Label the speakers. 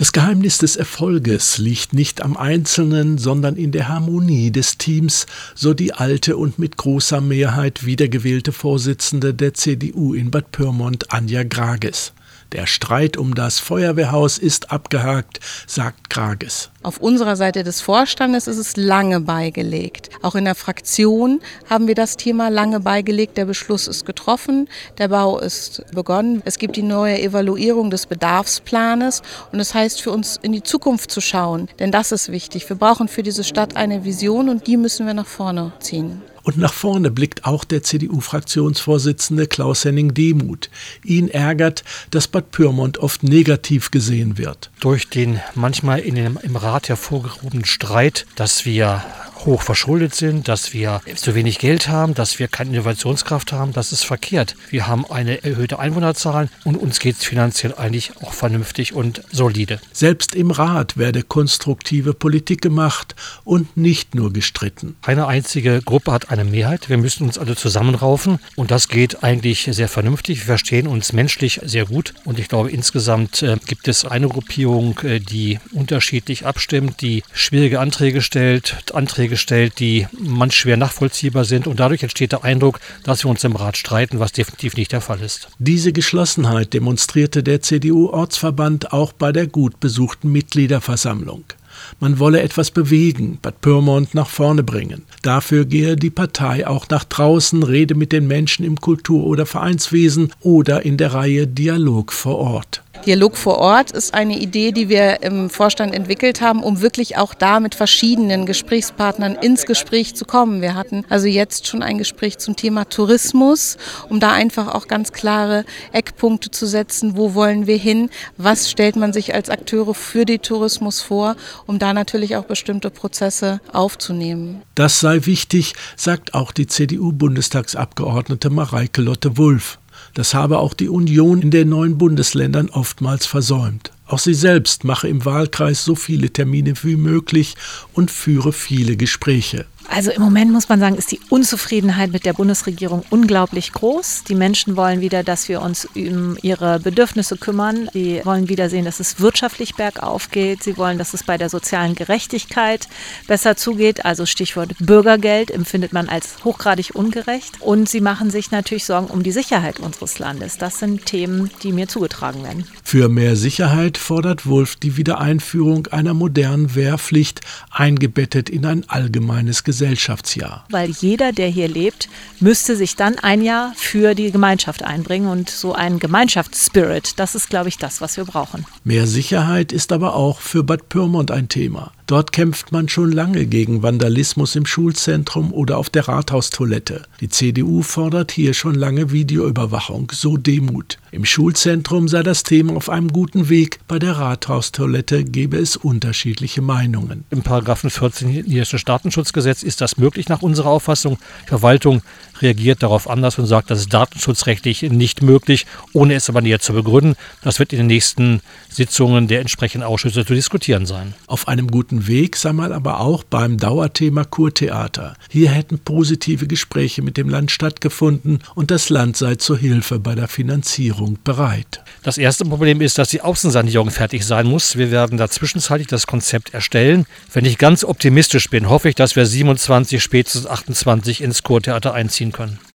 Speaker 1: Das Geheimnis des Erfolges liegt nicht am Einzelnen, sondern in der Harmonie des Teams, so die alte und mit großer Mehrheit wiedergewählte Vorsitzende der CDU in Bad Pyrmont, Anja Grages. Der Streit um das Feuerwehrhaus ist abgehakt, sagt Grages.
Speaker 2: Auf unserer Seite des Vorstandes ist es lange beigelegt. Auch in der Fraktion haben wir das Thema lange beigelegt. Der Beschluss ist getroffen, der Bau ist begonnen. Es gibt die neue Evaluierung des Bedarfsplanes und das heißt für uns in die Zukunft zu schauen, denn das ist wichtig. Wir brauchen für diese Stadt eine Vision und die müssen wir nach vorne ziehen.
Speaker 1: Und nach vorne blickt auch der CDU-Fraktionsvorsitzende Klaus-Henning Demuth. Ihn ärgert, dass Bad Pyrmont oft negativ gesehen wird.
Speaker 3: Durch den manchmal im Rat hervorgerufenen Streit, dass wir hoch verschuldet sind, dass wir zu wenig Geld haben, dass wir keine Innovationskraft haben, das ist verkehrt. Wir haben eine erhöhte Einwohnerzahl und uns geht es finanziell eigentlich auch vernünftig und solide.
Speaker 1: Selbst im Rat werde konstruktive Politik gemacht und nicht nur gestritten.
Speaker 3: Keine einzige Gruppe hat eine Mehrheit. Wir müssen uns alle zusammenraufen und das geht eigentlich sehr vernünftig. Wir verstehen uns menschlich sehr gut und ich glaube, insgesamt gibt es eine Gruppierung, die unterschiedlich abstimmt, die schwierige Anträge stellt, die manchmal schwer nachvollziehbar sind und dadurch entsteht der Eindruck, dass wir uns im Rat streiten, was definitiv nicht der Fall ist.
Speaker 1: Diese Geschlossenheit demonstrierte der CDU-Ortsverband auch bei der gut besuchten Mitgliederversammlung. Man wolle etwas bewegen, Bad Pyrmont nach vorne bringen. Dafür gehe die Partei auch nach draußen, rede mit den Menschen im Kultur- oder Vereinswesen oder in der Reihe Dialog vor Ort.
Speaker 2: Dialog vor Ort ist eine Idee, die wir im Vorstand entwickelt haben, um wirklich auch da mit verschiedenen Gesprächspartnern ins Gespräch zu kommen. Wir hatten also jetzt schon ein Gespräch zum Thema Tourismus, um da einfach auch ganz klare Eckpunkte zu setzen. Wo wollen wir hin? Was stellt man sich als Akteure für den Tourismus vor, um da natürlich auch bestimmte Prozesse aufzunehmen?
Speaker 1: Das sei wichtig, sagt auch die CDU-Bundestagsabgeordnete Mareike Lotte Wulff. Das habe auch die Union in den 9 Bundesländern oftmals versäumt. Auch sie selbst mache im Wahlkreis so viele Termine wie möglich und führe viele Gespräche.
Speaker 4: Also im Moment muss man sagen, ist die Unzufriedenheit mit der Bundesregierung unglaublich groß. Die Menschen wollen wieder, dass wir uns um ihre Bedürfnisse kümmern. Sie wollen wieder sehen, dass es wirtschaftlich bergauf geht. Sie wollen, dass es bei der sozialen Gerechtigkeit besser zugeht. Also Stichwort Bürgergeld empfindet man als hochgradig ungerecht. Und sie machen sich natürlich Sorgen um die Sicherheit unseres Landes. Das sind Themen, die mir zugetragen werden.
Speaker 1: Für mehr Sicherheit fordert Wulff die Wiedereinführung einer modernen Wehrpflicht, eingebettet in ein allgemeines Gesellschaftsjahr.
Speaker 4: Weil jeder, der hier lebt, müsste sich dann ein Jahr für die Gemeinschaft einbringen und so ein Gemeinschaftsspirit, das ist, glaube ich, das, was wir brauchen.
Speaker 1: Mehr Sicherheit ist aber auch für Bad Pyrmont ein Thema. Dort kämpft man schon lange gegen Vandalismus im Schulzentrum oder auf der Rathaustoilette. Die CDU fordert hier schon lange Videoüberwachung, so Demuth. Im Schulzentrum sei das Thema auf einem guten Weg, bei der Rathaustoilette gebe es unterschiedliche Meinungen.
Speaker 3: Im § 14 Niederländisches Datenschutzgesetz ist das möglich nach unserer Auffassung. Die Verwaltung reagiert darauf anders und sagt, das ist datenschutzrechtlich nicht möglich, ohne es aber näher zu begründen. Das wird in den nächsten Sitzungen der entsprechenden Ausschüsse zu diskutieren sein.
Speaker 1: Auf einem guten Weg sei man aber auch beim Dauerthema Kurtheater. Hier hätten positive Gespräche mit dem Land stattgefunden und das Land sei zur Hilfe bei der Finanzierung bereit.
Speaker 3: Das erste Problem ist, dass die Außensanierung fertig sein muss. Wir werden da zwischenzeitlich das Konzept erstellen. Wenn ich ganz optimistisch bin, hoffe ich, dass wir 27, spätestens 28 ins Kurtheater einziehen können.